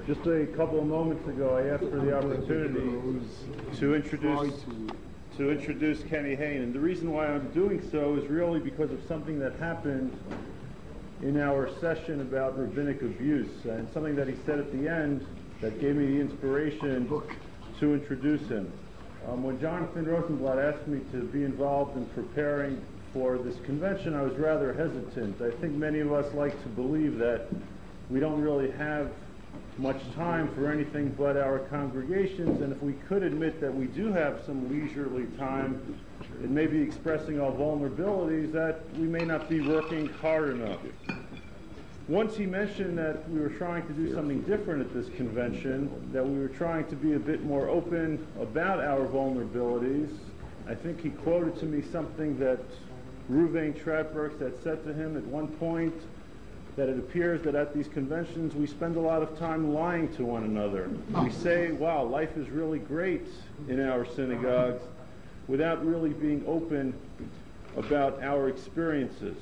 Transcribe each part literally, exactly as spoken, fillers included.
Just a couple of moments ago, I asked for the opportunity to introduce to introduce Kenny Hayne, and the reason why I'm doing so is really because of something that happened in our session about rabbinic abuse, and something that he said at the end that gave me the inspiration to introduce him. Um, when Jonathan Rosenblatt asked me to be involved in preparing for this convention, I was rather hesitant. I think many of us like to believe that we don't really have much time for anything but our congregations, and if we could admit that we do have some leisurely time, it may be expressing our vulnerabilities that we may not be working hard enough. Once he mentioned that we were trying to do something different at this convention, that we were trying to be a bit more open about our vulnerabilities, I think he quoted to me something that Ruvain Stratberg had said to him at one point, that it appears that at these conventions we spend a lot of time lying to one another. We say, wow, life is really great in our synagogues, without really being open about our experiences.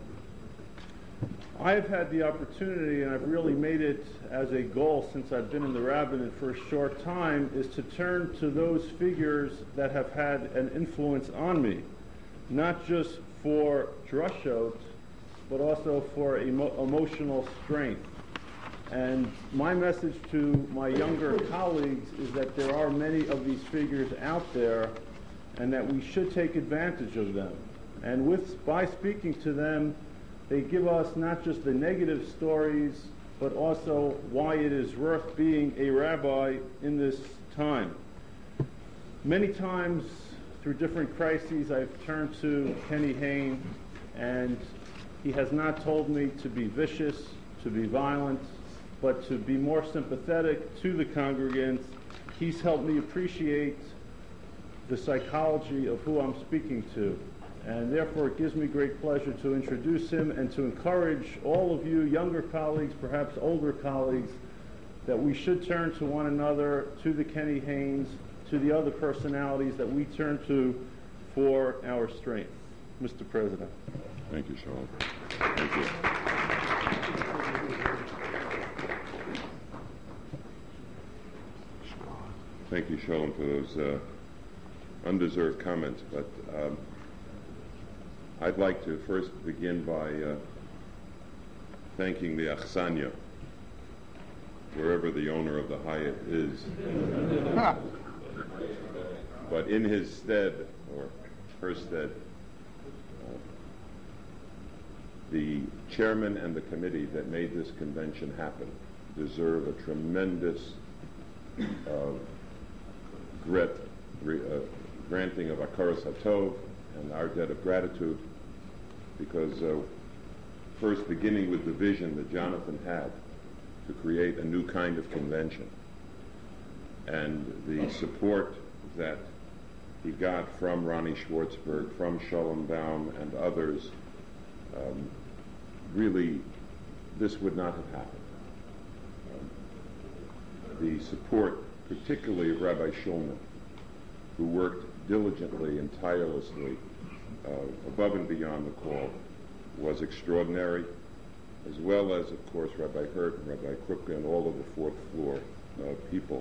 I have had the opportunity, and I've really made it as a goal since I've been in the rabbinate for a short time, is to turn to those figures that have had an influence on me, not just for drushot, but also for emo- emotional strength. And my message to my younger colleagues is that there are many of these figures out there, and that we should take advantage of them. And with by speaking to them, they give us not just the negative stories, but also why it is worth being a rabbi in this time. Many times, through different crises, I've turned to Kenny Hayne, and he has not told me to be vicious, to be violent, but to be more sympathetic to the congregants. He's helped me appreciate the psychology of who I'm speaking to. And therefore it gives me great pleasure to introduce him and to encourage all of you younger colleagues, perhaps older colleagues, that we should turn to one another, to the Kenny Haynes, to the other personalities that we turn to for our strength. Mister President. Thank you, Shalom. Thank you. Thank you, Shalom, for those uh, undeserved comments. But um, I'd like to first begin by uh, thanking the Achsanya, wherever the owner of the Hyatt is. But in his stead, or her stead, the chairman and the committee that made this convention happen deserve a tremendous uh, gret, re, uh, granting of Akaras HaTov and our debt of gratitude, because uh, first beginning with the vision that Jonathan had to create a new kind of convention, and the support that he got from Ronnie Schwartzberg, from Shalom Baum and others, Um, really, this would not have happened. Um, the support, particularly of Rabbi Shulman, who worked diligently and tirelessly uh, above and beyond the call, was extraordinary, as well as, of course, Rabbi Hurt and Rabbi Krupke and all of the fourth floor uh, people.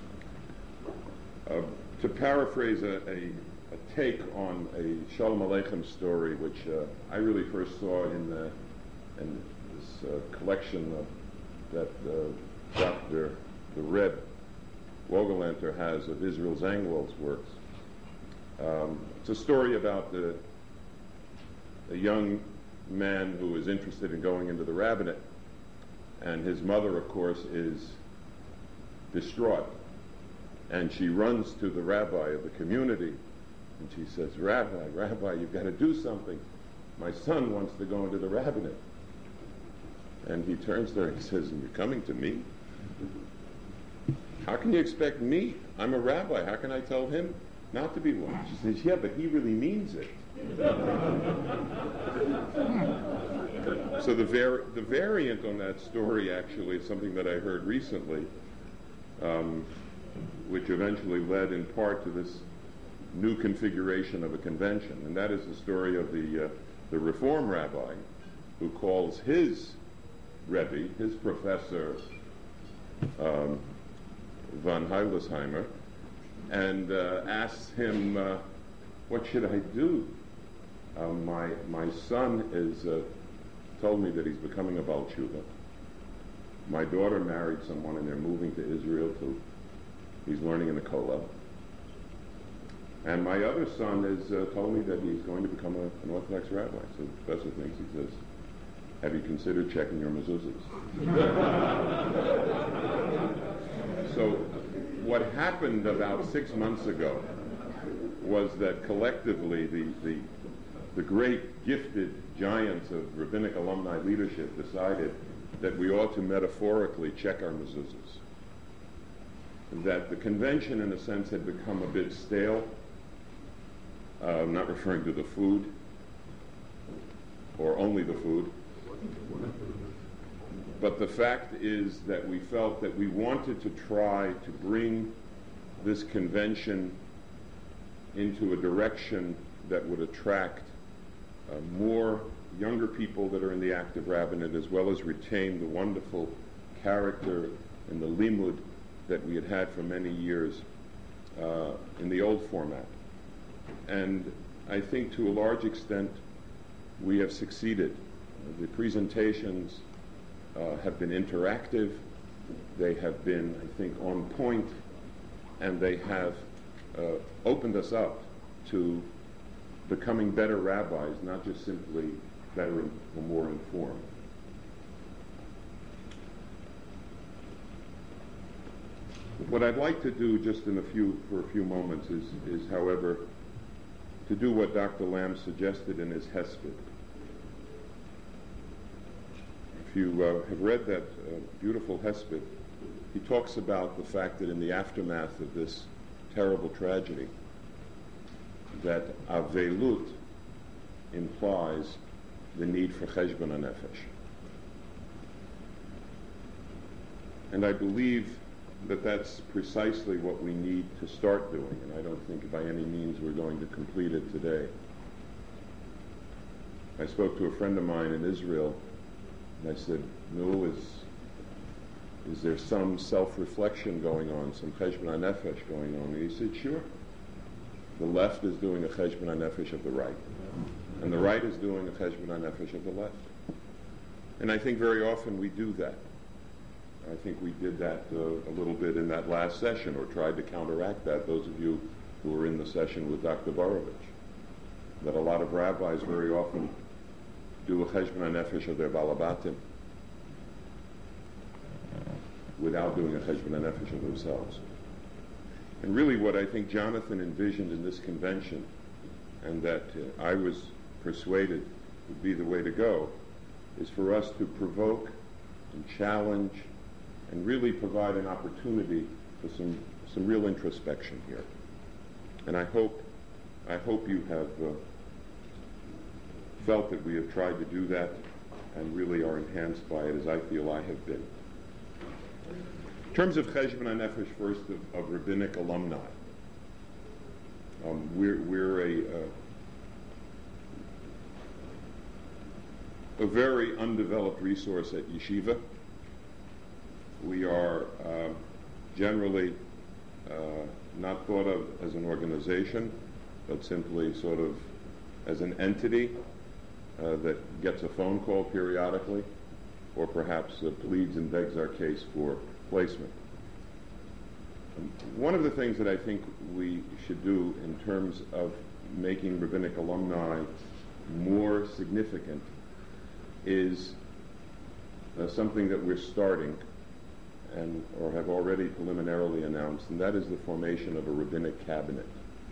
Uh, to paraphrase a, a a take on a Shalom Aleichem story, which uh, I really first saw in, the, in this uh, collection of, that uh, Doctor the Reb Wogelanter has of Israel Zangwell's works. Um, it's a story about the, a young man who is interested in going into the rabbinate, and his mother, of course, is distraught, and she runs to the rabbi of the community. And she says, Rabbi, Rabbi, you've got to do something. My son wants to go into the rabbinate. And he turns to her and he says, and you're coming to me? How can you expect me? I'm a rabbi. How can I tell him not to be one? She says, yeah, but he really means it. So the, var- the variant on that story actually is something that I heard recently, um, which eventually led in part to this new configuration of a convention, and that is the story of the uh, the Reform rabbi who calls his Rebbe, his professor, um, von Heilesheimer, and uh, asked him, uh, what should I do? Uh, my, my son is, uh, told me that he's becoming a Baal Tshuva. My daughter married someone and they're moving to Israel too. He's learning in the kollel. And my other son has uh, told me that he's going to become a, an Orthodox rabbi. So the professor thinks, he says, have you considered checking your mezuzahs? So what happened about six months ago was that collectively the, the, the great gifted giants of rabbinic alumni leadership decided that we ought to metaphorically check our mezuzahs. That the convention, in a sense, had become a bit stale. Uh, I'm not referring to the food, or only the food. But the fact is that we felt that we wanted to try to bring this convention into a direction that would attract uh, more younger people that are in the active rabbinate, as well as retain the wonderful character and the limud that we had had for many years uh, in the old format. And I think to a large extent we have succeeded. The presentations uh, have been interactive, they have been, I think, on point, and they have uh, opened us up to becoming better rabbis, not just simply better or more informed. What I'd like to do just in a few, for a few moments is, is however, to do what Doctor Lamb suggested in his Hesped. If you uh, have read that uh, beautiful Hesped, he talks about the fact that in the aftermath of this terrible tragedy, that Avelut implies the need for Cheshbon HaNefesh. And I believe that that's precisely what we need to start doing, and I don't think by any means we're going to complete it today. I spoke to a friend of mine in Israel, and I said, "No, is is there some self-reflection going on, some Cheshbon HaNefesh going on?" And he said, "Sure. The left is doing a Cheshbon HaNefesh of the right, and the right is doing a Cheshbon HaNefesh of the left." And I think very often we do that. I think we did that uh, a little bit in that last session, or tried to counteract that, those of you who were in the session with Doctor Borovich, that a lot of rabbis very often do a Cheshbon HaNefesh of their Balabatim without doing a Cheshbon HaNefesh of themselves. And really what I think Jonathan envisioned in this convention, and that uh, I was persuaded would be the way to go, is for us to provoke and challenge and really provide an opportunity for some, some real introspection here. And I hope, I hope you have uh, felt that we have tried to do that and really are enhanced by it, as I feel I have been. In terms of Cheshbon HaNefesh, first, of, of rabbinic alumni, um, we're, we're a, uh, a very undeveloped resource at Yeshiva. We are uh, generally uh, not thought of as an organization, but simply sort of as an entity uh, that gets a phone call periodically, or perhaps uh, pleads and begs our case for placement. Um, one of the things that I think we should do in terms of making rabbinic alumni more significant is uh, something that we're starting and or have already preliminarily announced, and that is the formation of a rabbinic cabinet.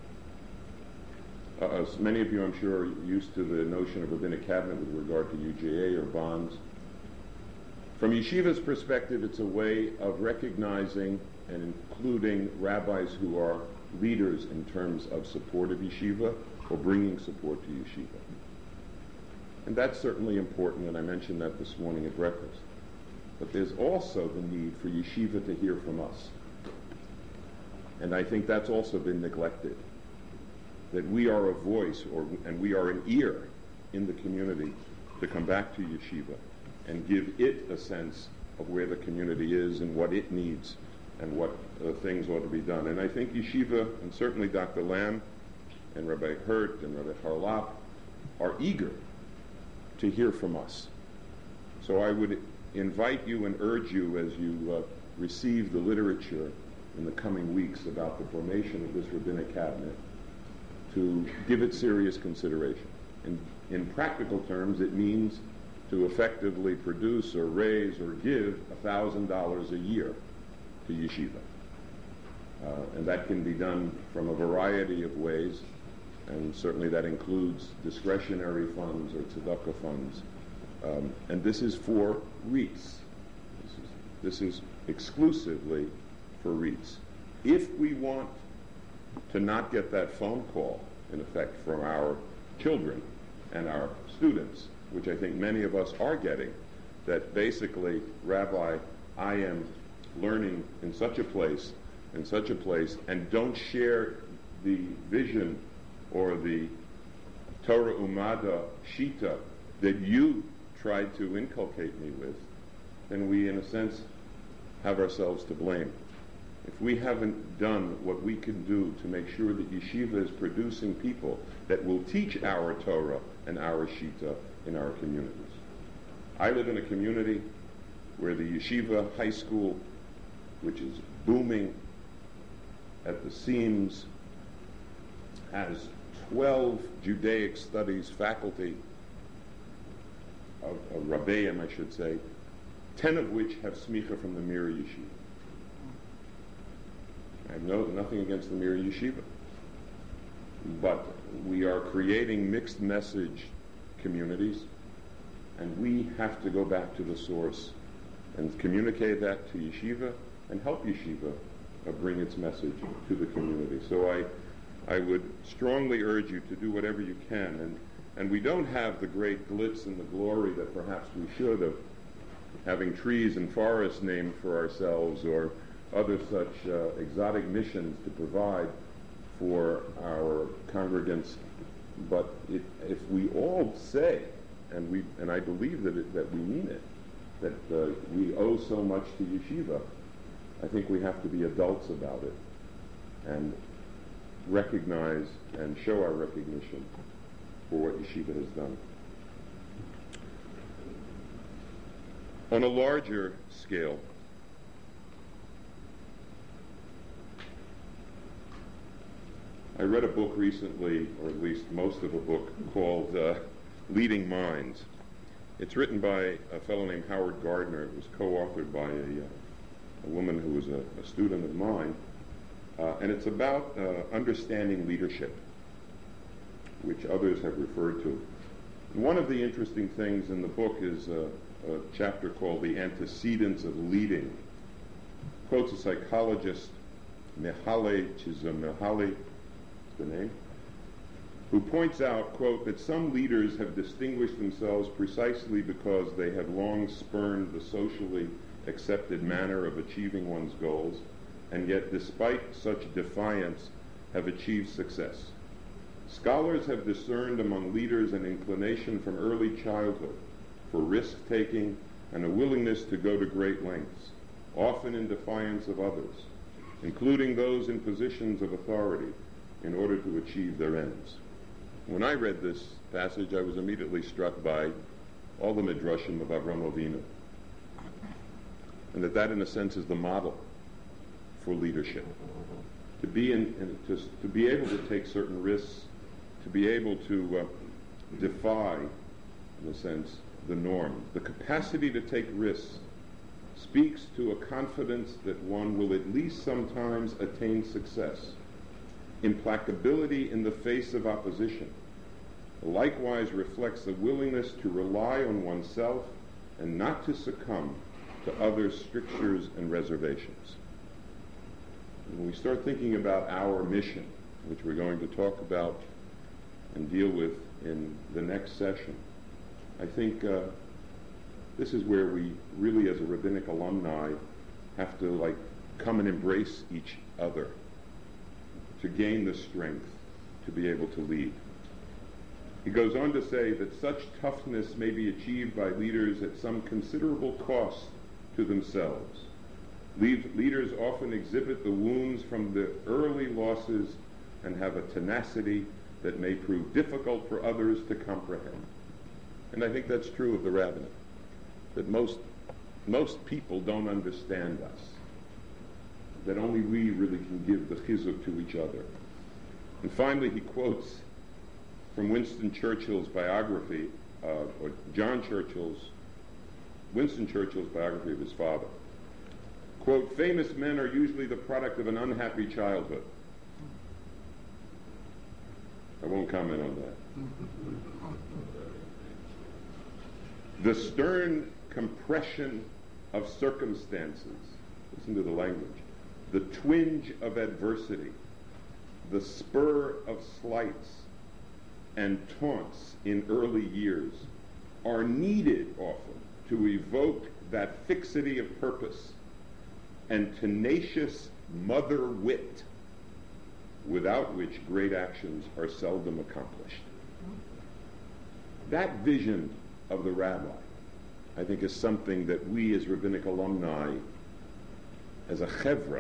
Uh, as many of you, I'm sure, are used to the notion of rabbinic cabinet with regard to U J A or bonds. From Yeshiva's perspective, it's a way of recognizing and including rabbis who are leaders in terms of support of Yeshiva or bringing support to Yeshiva. And that's certainly important, and I mentioned that this morning at breakfast. But there's also the need for Yeshiva to hear from us. And I think that's also been neglected. That we are a voice, or and we are an ear in the community to come back to Yeshiva and give it a sense of where the community is and what it needs and what uh, things ought to be done. And I think Yeshiva, and certainly Doctor Lamb and Rabbi Hurt and Rabbi Harlap, are eager to hear from us. So I would invite you and urge you as you uh, receive the literature in the coming weeks about the formation of this rabbinic cabinet to give it serious consideration. In, in practical terms, it means to effectively produce or raise or give one thousand dollars a year to yeshiva. Uh, and that can be done from a variety of ways, and certainly that includes discretionary funds or tzedakah funds. Um, and this is for REITs. This is, this is exclusively for REITs. If we want to not get that phone call, in effect, from our children and our students, which I think many of us are getting, that basically, Rabbi, I am learning in such a place, in such a place, and don't share the vision or the Torah Umada Shita that you tried to inculcate me with, then we, in a sense, have ourselves to blame. If we haven't done what we can do to make sure that yeshiva is producing people that will teach our Torah and our Shita in our communities. I live in a community where the yeshiva high school, which is booming at the seams, has twelve Judaic studies faculty, of, of Rabbeim, I should say, ten of which have smicha from the Mir Yeshiva. I have no, nothing against the Mir Yeshiva, but we are creating mixed message communities, and we have to go back to the source and communicate that to yeshiva and help yeshiva uh, bring its message to the community. So I, I would strongly urge you to do whatever you can, and, and we don't have the great glitz and the glory that perhaps we should of having trees and forests named for ourselves or other such uh, exotic missions to provide for our congregants. But it, if we all say, and we and I believe that it, that we mean it, that uh, we owe so much to yeshiva, I think we have to be adults about it and recognize and show our recognition for what yeshiva has done. On a larger scale, I read a book recently, or at least most of a book, called uh, Leading Minds. It's written by a fellow named Howard Gardner. It was co-authored by a, uh, a woman who was a, a student of mine. Uh, and it's about uh, understanding leadership, which others have referred to. And one of the interesting things in the book is a, a chapter called The Antecedents of Leading. Quotes a psychologist, Mihaly Csikszentmihalyi, the name, who points out, quote, that some leaders have distinguished themselves precisely because they have long spurned the socially accepted manner of achieving one's goals, and yet despite such defiance have achieved success. Scholars have discerned among leaders an inclination from early childhood for risk-taking and a willingness to go to great lengths, often in defiance of others, including those in positions of authority, in order to achieve their ends. When I read this passage, I was immediately struck by all the midrashim of Avraham Avinu, and that that, in a sense, is the model for leadership. To be in, in to, to be able to take certain risks, to be able to uh, defy, in a sense, the norm. The capacity to take risks speaks to a confidence that one will at least sometimes attain success. Implacability in the face of opposition likewise reflects a willingness to rely on oneself and not to succumb to others' strictures and reservations. When we start thinking about our mission, which we're going to talk about and deal with in the next session, I think uh, this is where we really, as a rabbinic alumni, have to like come and embrace each other to gain the strength to be able to lead. He goes on to say that such toughness may be achieved by leaders at some considerable cost to themselves. Leaders often exhibit the wounds from the early losses and have a tenacity that may prove difficult for others to comprehend. And I think that's true of the rabbinate, that most, most people don't understand us, that only we really can give the chizuk to each other. And finally, he quotes from Winston Churchill's biography, uh, or John Churchill's, Winston Churchill's biography of his father. Quote, famous men are usually the product of an unhappy childhood. I won't comment on that. The stern compression of circumstances, listen to the language, the twinge of adversity, the spur of slights and taunts in early years are needed often to evoke that fixity of purpose and tenacious mother wit without which great actions are seldom accomplished. That vision of the rabbi, I think, is something that we as rabbinic alumni, as a chevra,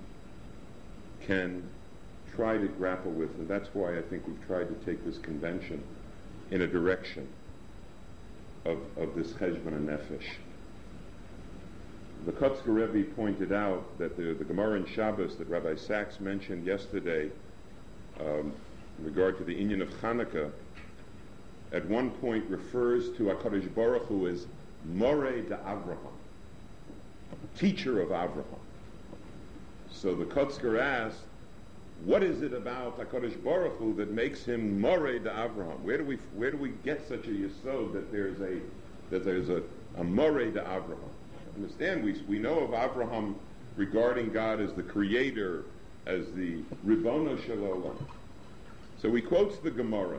can try to grapple with, and that's why I think we've tried to take this convention in a direction of, of this cheshbon nefesh. The Kotzker Rebbe pointed out that the, the Gemara in Shabbos that Rabbi Sachs mentioned yesterday um, in regard to the Inyan of Hanukkah at one point refers to HaKadosh Baruch Hu as Moreh de Avraham, teacher of Avraham. So the Kotzker asked, what is it about HaKadosh Baruch Hu that makes him Moreh de Avraham? Where do we where do we get such a yesod that there's a that there's a, a Moreh de Avraham? Understand, we we know of Avraham regarding God as the creator, as the Ribono Shel Olam. So he quotes the Gemara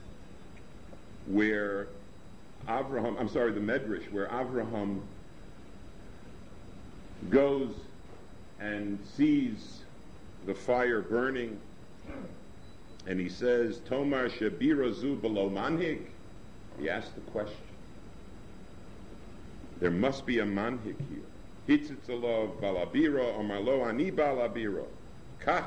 where Avraham, I'm sorry, the Medrash, where Avraham goes and sees the fire burning, and he says, Tomar shebirazu below manhig. He asked the question. There must be a manhig here. Hitzitzalov balabira, omar lo ani balabira. Kach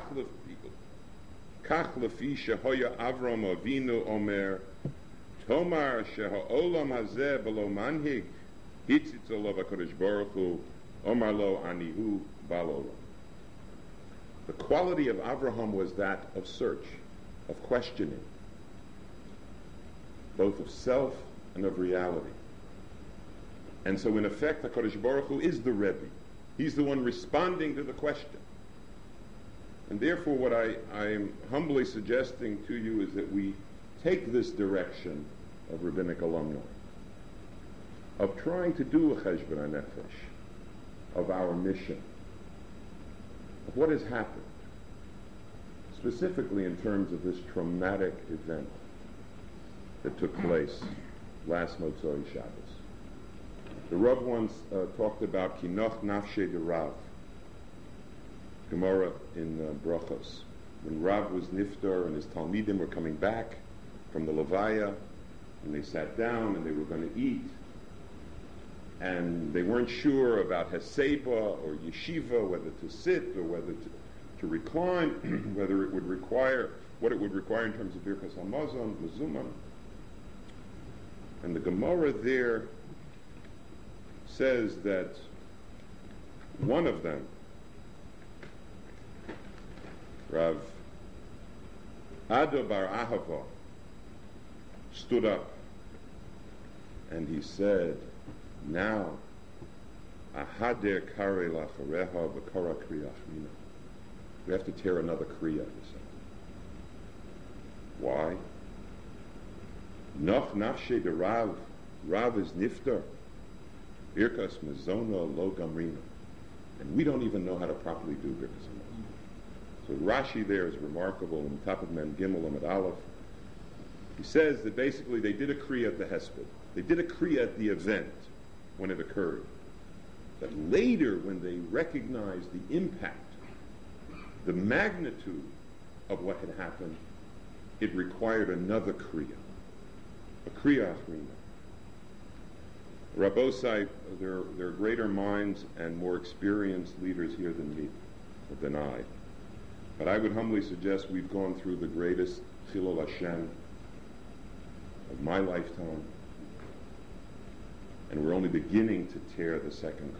lefi shehoya Avram Avinu omer, Tomar sheha'olam hazeh below manhig, hitzitzalov HaKadosh Baruch Hu, omar lo anihu balolam. The quality of Avraham was that of search, of questioning, both of self and of reality. And so in effect, HaKadosh Baruch Hu is the Rebbe. He's the one responding to the question. And therefore what I, I am humbly suggesting to you is that we take this direction of rabbinic alumni, of trying to do a cheshbon nefesh, of our mission, of what has happened, specifically in terms of this traumatic event that took place last Motzei Shabbos. The Rav once uh, talked about Kinoch Nafshe de Rav, Gemara in uh, Brachos. When Rav was niftar and his Talmidim were coming back from the Levaya, and they sat down and they were going to eat, and they weren't sure about Heseba or Yeshiva, whether to sit or whether to, to recline, whether it would require, what it would require in terms of Birkas HaMazon, Mezumah. And the Gemara there says that one of them, Rav Ado Bar Ahava, stood up and he said, now, ahader kare lachareha v'kara kriyachmina. We have to tear another kriya. Why? Noch nafshe de Rav. Rav is niftar. Birkas mezona lo gamrina. And we don't even know how to properly do birkas mezona. So Rashi there is remarkable on top of Mem Gimel Amud Aleph. He says that basically they did a kriya at the Hesped. They did a kriya at the event when it occurred. But later, when they recognized the impact, the magnitude of what had happened, it required another kriya, a kriya achrina. Rabbosai, there, there are greater minds and more experienced leaders here than me, than I. But I would humbly suggest we've gone through the greatest Chilul Hashem of my lifetime, and we're only beginning to tear the second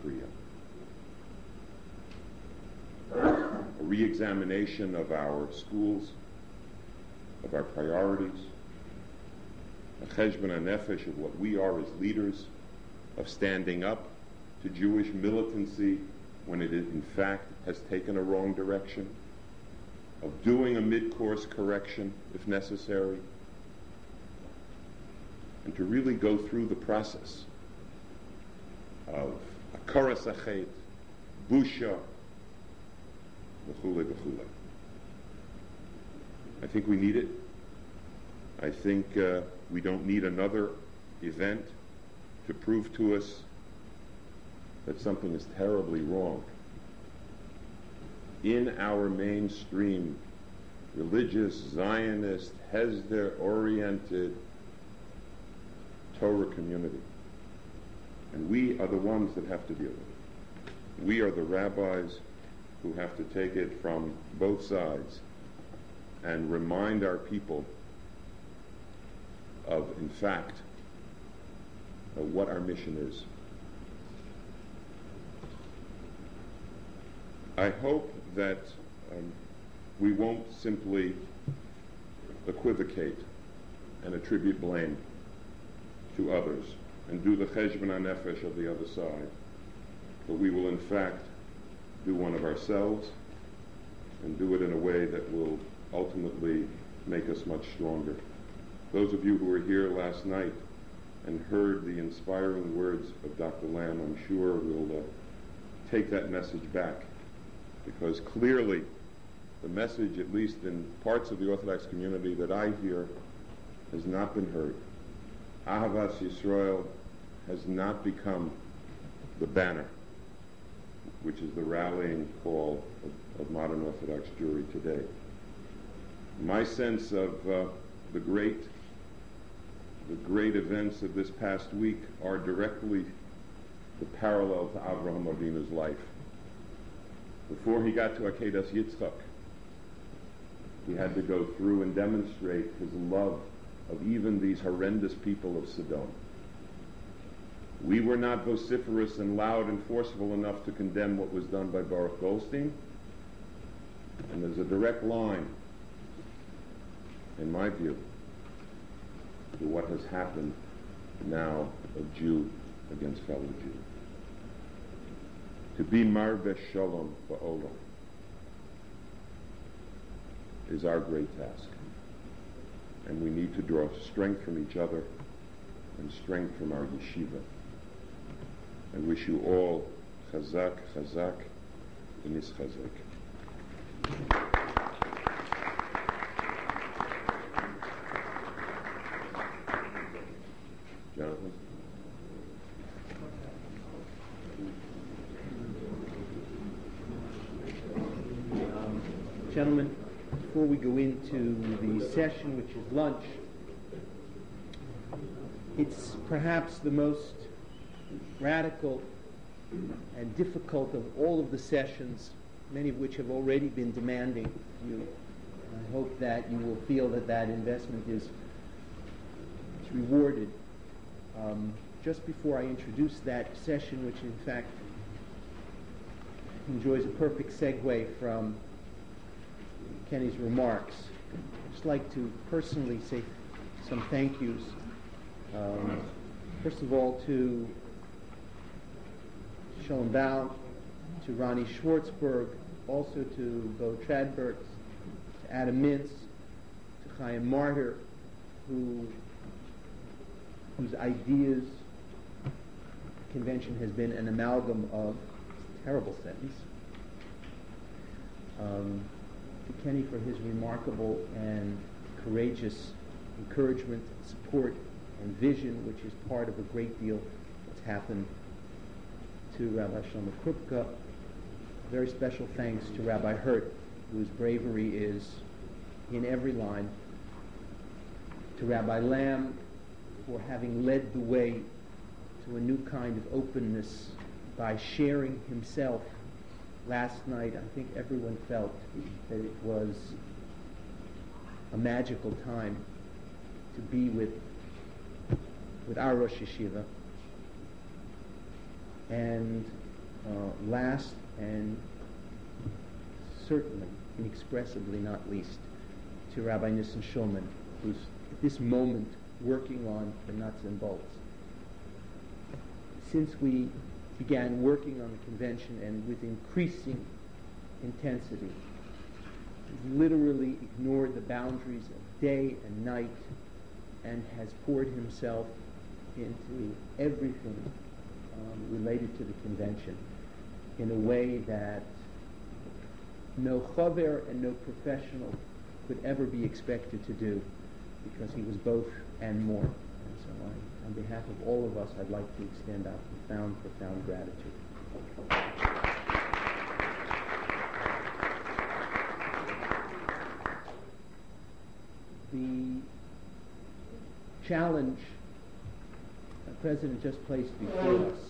Kriya. A re-examination of our schools, of our priorities, a cheshbon hanefesh of what we are as leaders, of standing up to Jewish militancy when it in fact has taken a wrong direction, of doing a mid-course correction if necessary, and to really go through the process of akaras achet, busha, v'chule v'chule. I think we need it. I think uh, we don't need another event to prove to us that something is terribly wrong in our mainstream, religious, Zionist, Hesder-oriented Torah community. And we are the ones that have to deal with it. We are the rabbis who have to take it from both sides and remind our people of, in fact, uh, what our mission is. I hope that um, we won't simply equivocate and attribute blame to others and do the cheshbon hanefesh of the other side, but we will in fact do one of ourselves and do it in a way that will ultimately make us much stronger. Those of you who were here last night and heard the inspiring words of Doctor Lamb, I'm sure will uh, take that message back, because clearly the message, at least in parts of the Orthodox community that I hear, has not been heard. Ahavas Yisrael has not become the banner, which is the rallying call of, of modern Orthodox Jewry today. My sense of uh, the great, the great events of this past week are directly the parallel to Avraham Avinu's life. Before he got to Akedas Yitzchak, he had to go through and demonstrate his love of even these horrendous people of Sodom. We were not vociferous and loud and forceful enough to condemn what was done by Baruch Goldstein, and there's a direct line, in my view, to what has happened now of Jew against fellow Jew. To be marveh shalom ba'olam is our great task. And we need to draw strength from each other and strength from our yeshiva. I wish you all chazak, chazak, v'nis chazak. Jonathan? Gentlemen, before we go into the session, which is lunch, it's perhaps the most radical and difficult of all of the sessions, many of which have already been demanding you. I hope that you will feel that that investment is, is rewarded. Um, just before I introduce that session, which in fact enjoys a perfect segue from Kenny's remarks, I'd just like to personally say some thank yous. Um, first of all, to Shalom Baum, to Ronnie Schwartzberg, also to Bo Tradberg, to Adam Mintz, to Chaim Martyr, who, whose ideas convention has been an amalgam of, terrible sentence, um, to Kenny for his remarkable and courageous encouragement, support, and vision, which is part of a great deal that's happened to Rabbi Shlomo Krupka. Very special thanks to Rabbi Hurt, whose bravery is in every line. To Rabbi Lamb for having led the way to to a new kind of openness by sharing himself. Last night, I think everyone felt that it was a magical time to be with with our Rosh Yeshiva. And uh, last and certainly, inexpressibly not least, to Rabbi Nissen Shulman, who's at this moment working on the nuts and bolts. Since we began working on the convention, and with increasing intensity, he's literally ignored the boundaries of day and night and has poured himself into everything um, related to the convention in a way that no chaver and no professional could ever be expected to do, because he was both and more. And so I, on behalf of all of us, I'd like to extend our profound, profound gratitude. The challenge the President just placed before us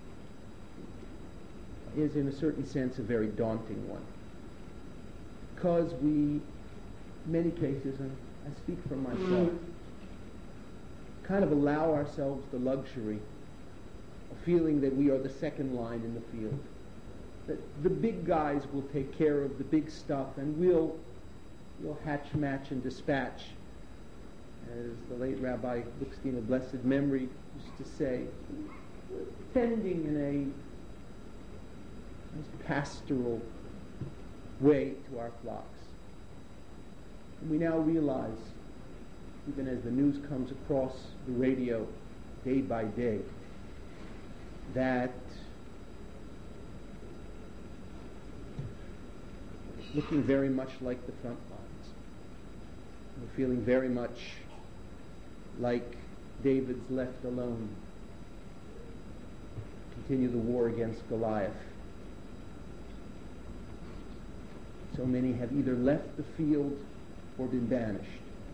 is, in a certain sense, a very daunting one. Because we, in many cases, and I speak for myself, kind of allow ourselves the luxury of feeling that we are the second line in the field. That the big guys will take care of the big stuff, and we'll, we'll hatch, match, and dispatch. As the late Rabbi Bookstein of blessed memory used to say, tending in a nice pastoral way to our flocks. And we now realize, even as the news comes across the radio day by day, that looking very much like the front lines, we're feeling very much like David's left alone, continue the war against Goliath. So many have either left the field or been banished.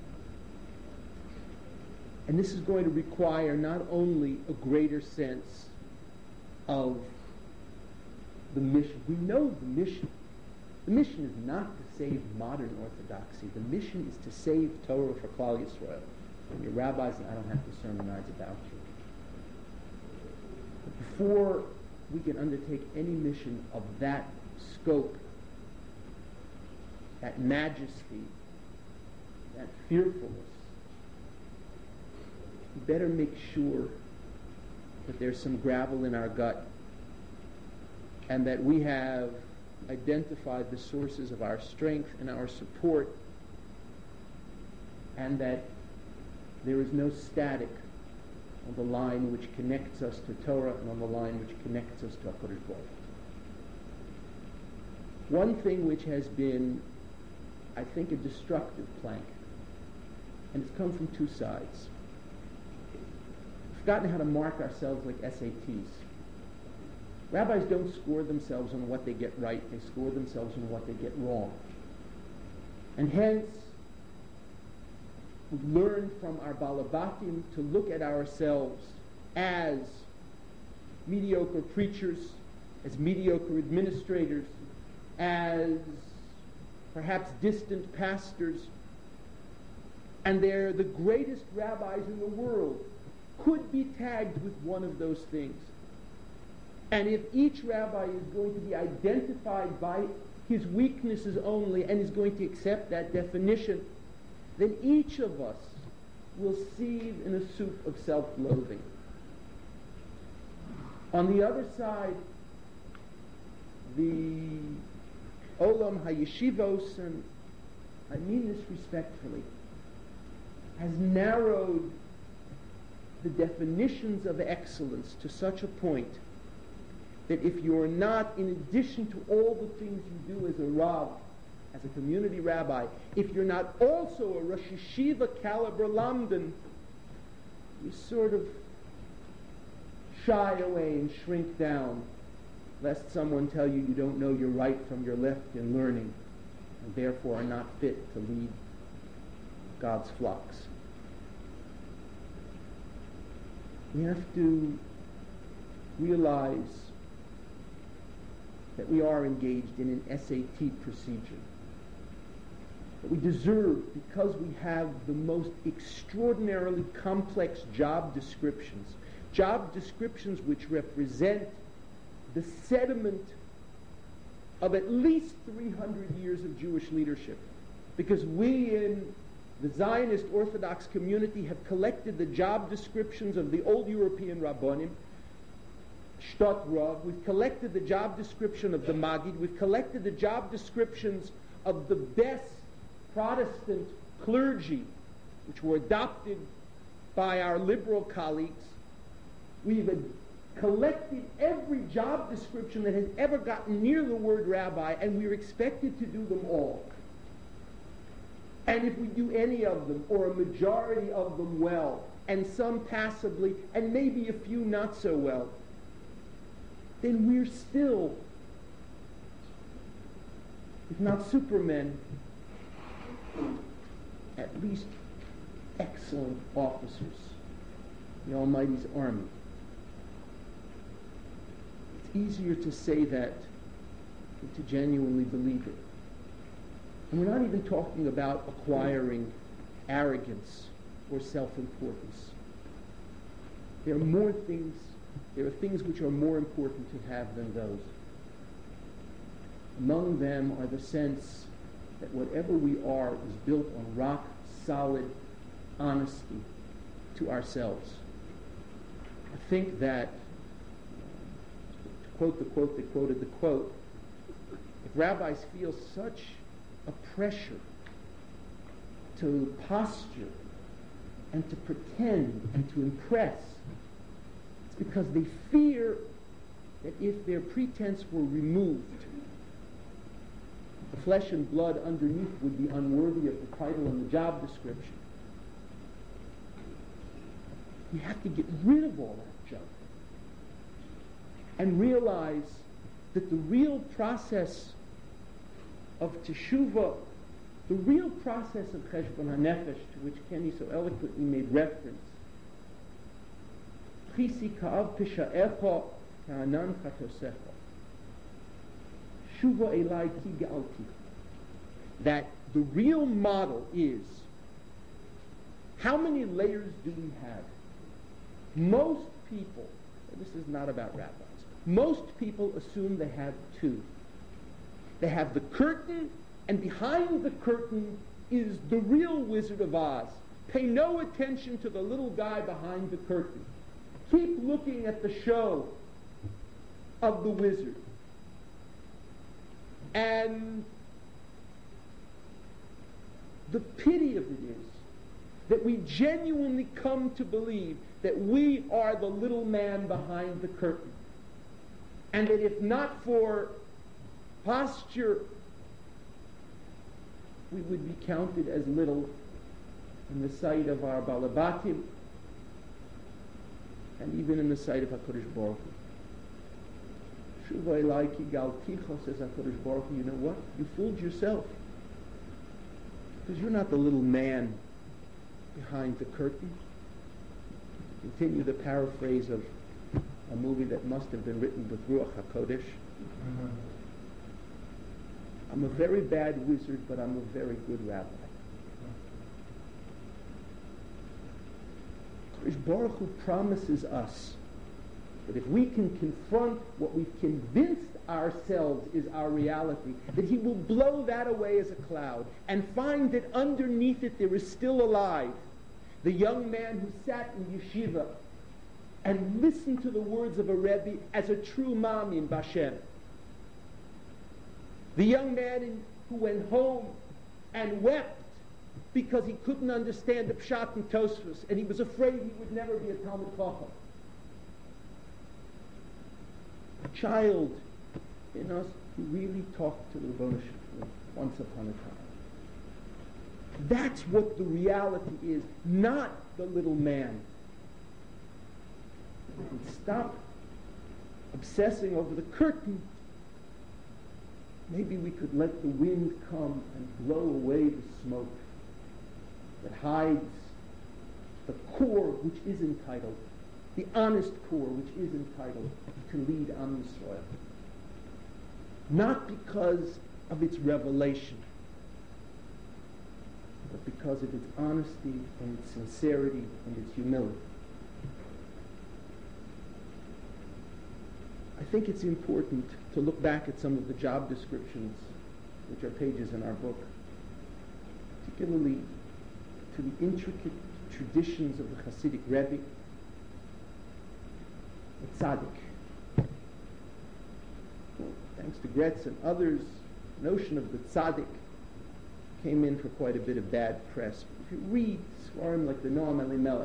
And this is going to require not only a greater sense of the mission. We know the mission. The mission is not to save modern orthodoxy. The mission is to save Torah for Klal Yisrael. And your rabbis, and I don't have to sermonize about you. But before we can undertake any mission of that scope, that majesty, that fearfulness, we better make sure that there's some gravel in our gut and that we have identified the sources of our strength and our support, and that there is no static on the line which connects us to Torah and on the line which connects us to HaKadosh Baruch Hu. One thing which has been, I think, a destructive plank, and it's come from two sides. We've forgotten how to mark ourselves like S A Ts. Rabbis don't score themselves on what they get right, they score themselves on what they get wrong. And hence, we've learned from our Balabatim to look at ourselves as mediocre preachers, as mediocre administrators, as perhaps distant pastors, and they're the greatest rabbis in the world, could be tagged with one of those things. And if each rabbi is going to be identified by his weaknesses only and is going to accept that definition, then each of us will seethe in a soup of self-loathing. On the other side, the Olam HaYeshivos, and I mean this respectfully, has narrowed the definitions of excellence to such a point that if you're not, in addition to all the things you do as a Rav, as a community rabbi, if you're not also a Rosh Yeshiva caliber Lamdan, you sort of shy away and shrink down, lest someone tell you you don't know your right from your left in learning, and therefore are not fit to lead God's flocks. We have to realize that we are engaged in an S A T procedure. That we deserve, because we have the most extraordinarily complex job descriptions, job descriptions which represent the sediment of at least three hundred years of Jewish leadership. Because we in the Zionist Orthodox community have collected the job descriptions of the old European Rabbonim, Shtot Rav. We've collected the job description of the Maggid. We've collected the job descriptions of the best Protestant clergy, which were adopted by our liberal colleagues. We've collected every job description that has ever gotten near the word rabbi, and we're expected to do them all. And if we do any of them, or a majority of them well, and some passably, and maybe a few not so well, then we're still, if not supermen, at least excellent officers in the Almighty's army. It's easier to say that than to genuinely believe it. And we're not even talking about acquiring arrogance or self-importance. There are more things, there are things which are more important to have than those. Among them are the sense that whatever we are is built on rock-solid honesty to ourselves. I think that, to quote the quote that quoted the quote, if rabbis feel such a pressure to posture and to pretend and to impress, it's because they fear that if their pretense were removed, the flesh and blood underneath would be unworthy of the title and the job description. You have to get rid of all that junk and realize that the real process of teshuvah, the real process of cheshbon hanefesh, to which Kenny so eloquently made reference, chisi ka'av pisha'echa ka'anan chatosecha, shuva elai ki ge'alti, that the real model is, how many layers do we have? Most people, and this is not about rabbis, most people assume they have two. They have the curtain, and behind the curtain is the real Wizard of Oz. Pay no attention to the little guy behind the curtain. Keep looking at the show of the wizard. And the pity of it is that we genuinely come to believe that we are the little man behind the curtain. And that if not for posture, we would be counted as little in the sight of our Balabatim and even in the sight of HaKadosh Baruch Hu. Shuvah elai ki galticha, says HaKadosh Baruch Hu, you know what? You fooled yourself. Because you're not the little man behind the curtain. Continue the paraphrase of a movie that must have been written with Ruach HaKodesh. Mm-hmm. I'm a very bad wizard, but I'm a very good rabbi. Mm-hmm. Baruch Hu promises us that if we can confront what we've convinced ourselves is our reality, that He will blow that away as a cloud and find that underneath it there is still alive the young man who sat in yeshiva and listened to the words of a Rebbe as a true Ma'amin Bashem. The young man in, who went home and wept because he couldn't understand the Pshat and Tosfos, and he was afraid he would never be a Talmid Chacham. A child in us who really talked to the Rebbeinu Shalom once upon a time. That's what the reality is, not the little man. And stop obsessing over the curtain. Maybe we could let the wind come and blow away the smoke that hides the core which is entitled the honest core, which is entitled to lead Am Yisrael. Not because of its revelation, but because of its honesty and its sincerity and its humility. I think it's important to look back at some of the job descriptions, which are pages in our book, particularly to the intricate traditions of the Hasidic Rebbe, the Tzaddik. Thanks to Gretz and others, the notion of the Tzaddik came in for quite a bit of bad press. If you read Svarim like the Noam Elimelech,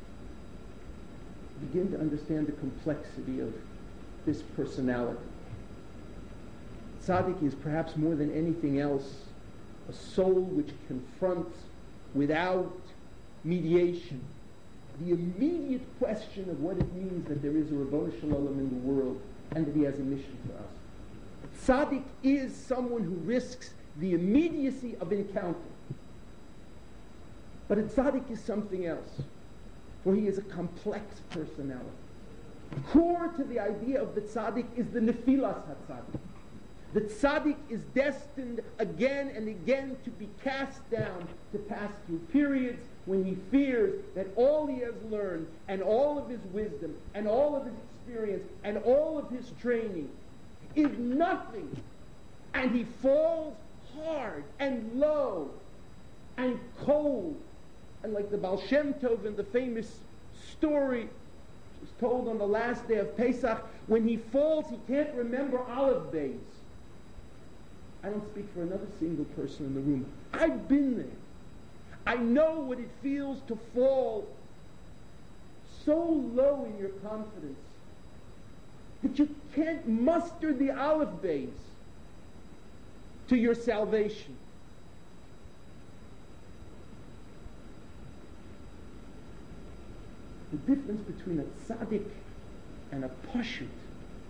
you begin to understand the complexity of this personality. Tzaddik is perhaps more than anything else a soul which confronts without mediation the immediate question of what it means that there is a Ribbono Shel Olam in the world and that he has a mission for us. Tzaddik is someone who risks the immediacy of encounter. But a tzaddik is something else, for he is a complex personality. Core to the idea of the tzaddik is the nefilas ha-tzaddik. The tzaddik is destined again and again to be cast down, to pass through periods when he fears that all he has learned and all of his wisdom and all of his experience and all of his training is nothing, and he falls hard and low and cold. And like the Baal Shem Tov in the famous story which was told on the last day of Pesach, when he falls he can't remember Aleph Beis. I don't speak for another single person in the room. I've been there. I know what it feels to fall so low in your confidence that you can't muster the Aleph Beis to your salvation. The difference between a tzaddik and a pashut is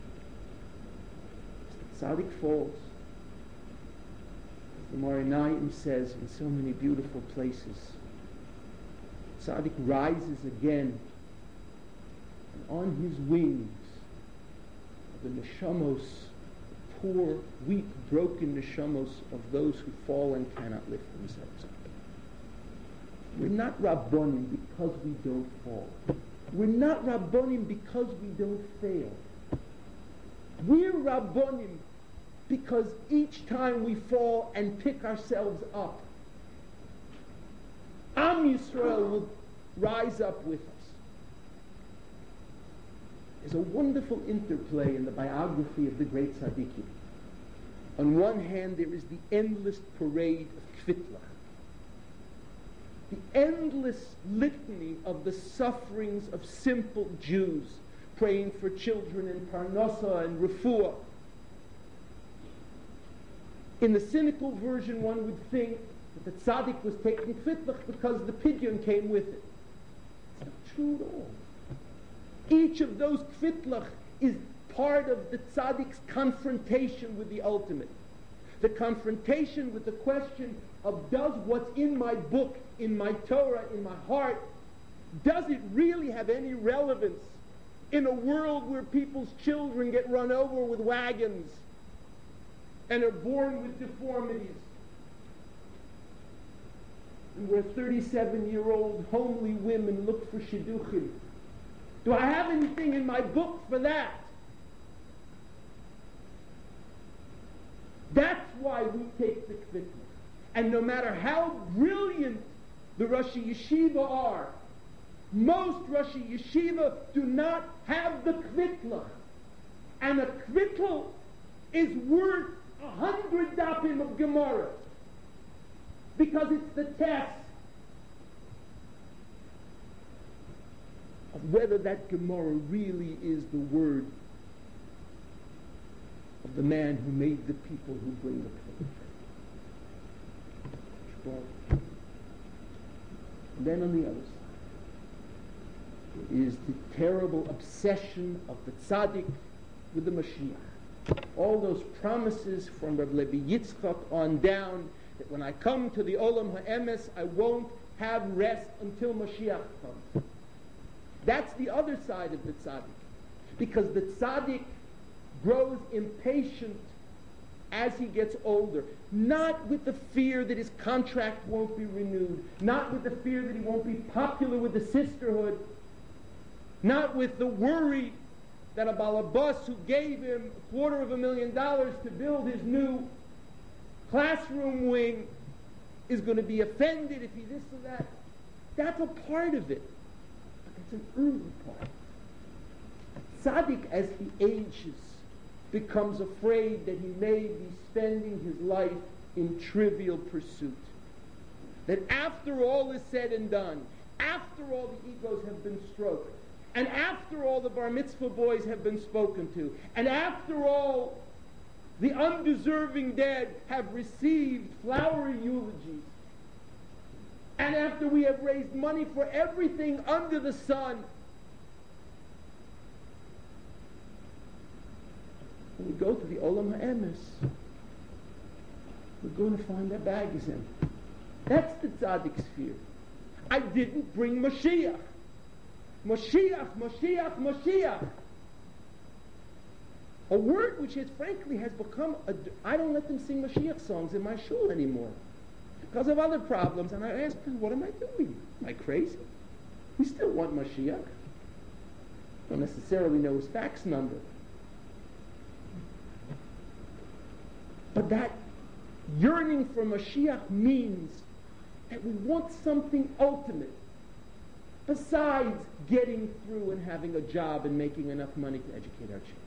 the tzaddik falls. As the Marinayim says in so many beautiful places, tzaddik rises again, and on his wings are the neshamos, poor, weak, broken neshamos of those who fall and cannot lift themselves up. We're not Rabbonim because we don't fall. We're not Rabbonim because we don't fail. We're Rabbonim because each time we fall and pick ourselves up, Am Yisrael will rise up with us. There's a wonderful interplay in the biography of the great tzaddikim. On one hand, there is the endless parade of kvitlach, the endless litany of the sufferings of simple Jews, praying for children in Parnasa and Refuah. In the cynical version, one would think that the tzaddik was taking kvitlach because the pidyon came with it. It's not true at all. Each of those kvitlach is part of the tzaddik's confrontation with the ultimate. The confrontation with the question of, does what's in my book, in my Torah, in my heart, does it really have any relevance in a world where people's children get run over with wagons and are born with deformities, and where thirty-seven-year-old homely women look for shidduchim? Do I have anything in my book for that? That's why we take the kvitlach. And no matter how brilliant the Rosh Yeshiva are, most Rosh Yeshiva do not have the kvitlach. And a kvitl is worth a hundred dapim of Gemara, because it's the test of whether that Gemara really is the word of the man who made the people who bring the faith. And then on the other side is the terrible obsession of the tzaddik with the Mashiach. All those promises from Reb Levi Yitzchak on down, that when I come to the Olam HaEmes, I won't have rest until Mashiach comes. That's the other side of the tzaddik. Because the tzaddik grows impatient as he gets older, not with the fear that his contract won't be renewed, not with the fear that he won't be popular with the sisterhood, not with the worry that a balabas who gave him a quarter of a million dollars to build his new classroom wing is going to be offended if he this or that. That's a part of it. But that's an early part. Tzaddik, as he ages, becomes afraid that he may be spending his life in trivial pursuit. That after all is said and done, after all the egos have been stroked, and after all the bar mitzvah boys have been spoken to, and after all the undeserving dead have received flowery eulogies, and after we have raised money for everything under the sun, when we go to the Olam HaEmes, we're going to find our bag is empty. That's the tzaddik's fear. I didn't bring Mashiach. Mashiach, Mashiach, Mashiach. A word which has, frankly, has become, a, I don't let them sing Mashiach songs in my shul anymore because of other problems. And I ask them, what am I doing? Am I crazy? We still want Mashiach. Don't necessarily know his fax number. But that yearning for Mashiach means that we want something ultimate besides getting through and having a job and making enough money to educate our children.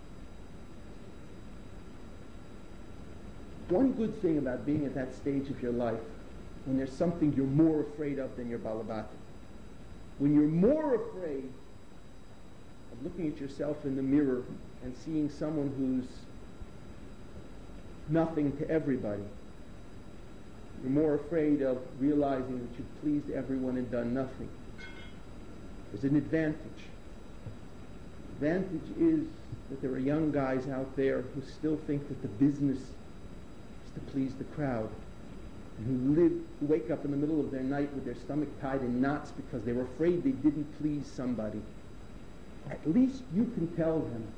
One good thing about being at that stage of your life, when there's something you're more afraid of than your balabata, when you're more afraid of looking at yourself in the mirror and seeing someone who's nothing to everybody, you're more afraid of realizing that you've pleased everyone and done nothing. There's an advantage. The advantage is that there are young guys out there who still think that the business is to please the crowd, and who live, who wake up in the middle of their night with their stomach tied in knots because they were afraid they didn't please somebody. At least you can tell them,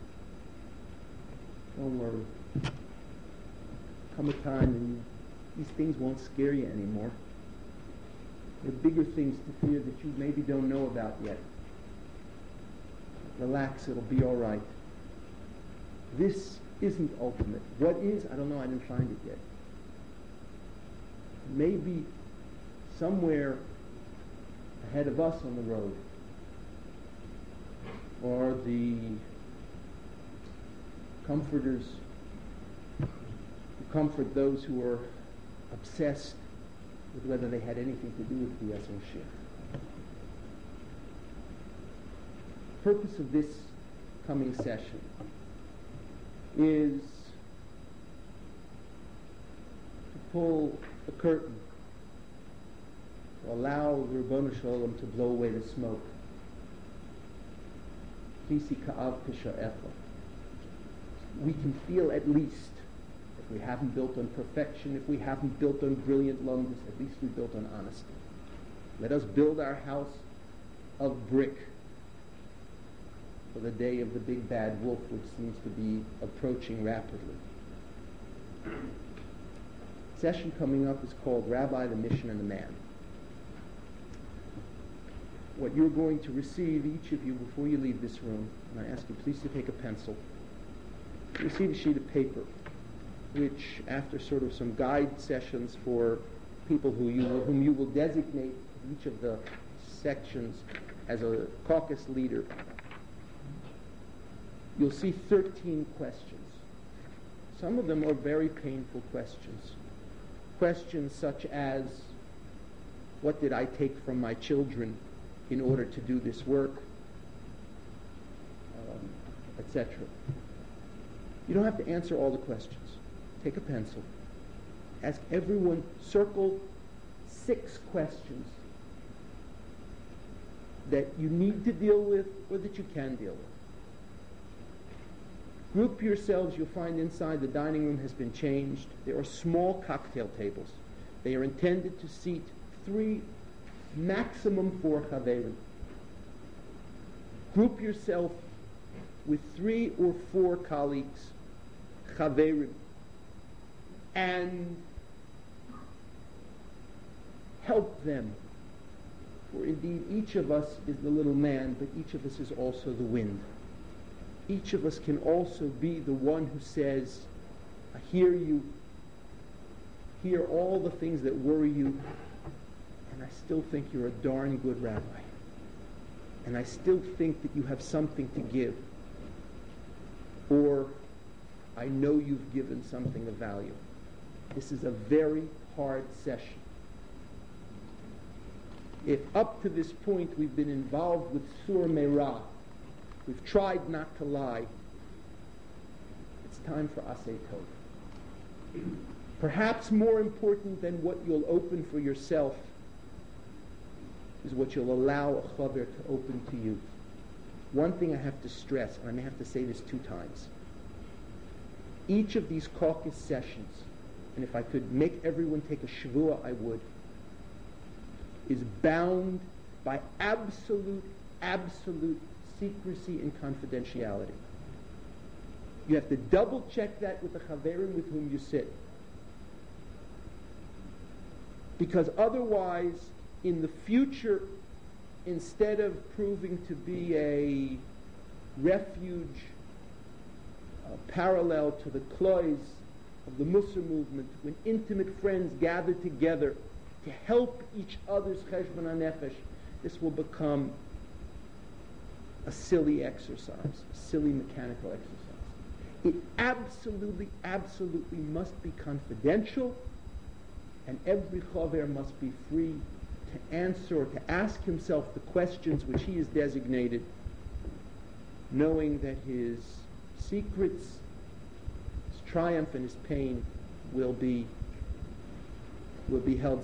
don't worry. Come a time and these things won't scare you anymore. There are bigger things to fear that you maybe don't know about yet. Relax, it'll be all right. This isn't ultimate. What is? I don't know, I didn't find it yet. Maybe somewhere ahead of us on the road, or the comforters who comfort those who are obsessed with whether they had anything to do with the Yesod Shir. The purpose of this coming session is to pull the curtain, to allow the Ribono Shel Olam to blow away the smoke. Kisi ka'av k'sha'echa. We can feel at least, if we haven't built on perfection, if we haven't built on brilliant lumdus, at least we built on honesty. Let us build our house of brick for the day of the big bad wolf, which seems to be approaching rapidly. The session coming up is called Rabbi, the Mission, and the Man. What you're going to receive, each of you, before you leave this room, and I ask you please to take a pencil, you receive a sheet of paper, which, after sort of some guide sessions for people who you will, whom you will designate each of the sections as a caucus leader, you'll see thirteen questions. Some of them are very painful questions. Questions such as, what did I take from my children in order to do this work, um, et cetera. You don't have to answer all the questions. Take a pencil. Ask everyone, circle six questions that you need to deal with or that you can deal with. Group yourselves. You'll find inside the dining room has been changed. There are small cocktail tables. They are intended to seat three, maximum four chaverim. Group yourself with three or four colleagues, chaverim, and help them. For indeed, each of us is the little man, but each of us is also the wind. Each of us can also be the one who says, I hear you, hear all the things that worry you, and I still think you're a darn good rabbi. And I still think that you have something to give. Or, I know you've given something of value. This is a very hard session. If up to this point we've been involved with Sur Meirah, we've tried not to lie, it's time for Aseh Tov. Perhaps more important than what you'll open for yourself is what you'll allow a chaver to open to you. One thing I have to stress, and I may have to say this two times. Each of these caucus sessions, and if I could make everyone take a shvuah, I would, is bound by absolute, absolute secrecy and confidentiality. You have to double check that with the chaverim with whom you sit. Because otherwise, in the future, instead of proving to be a refuge uh, parallel to the klois of the Musar movement, when intimate friends gather together to help each other's cheshbon hanefesh, this will become a silly exercise, a silly mechanical exercise. It absolutely, absolutely must be confidential, and every chaver must be free to answer or to ask himself the questions which he is designated, knowing that his secrets, his triumph and his pain will be will be held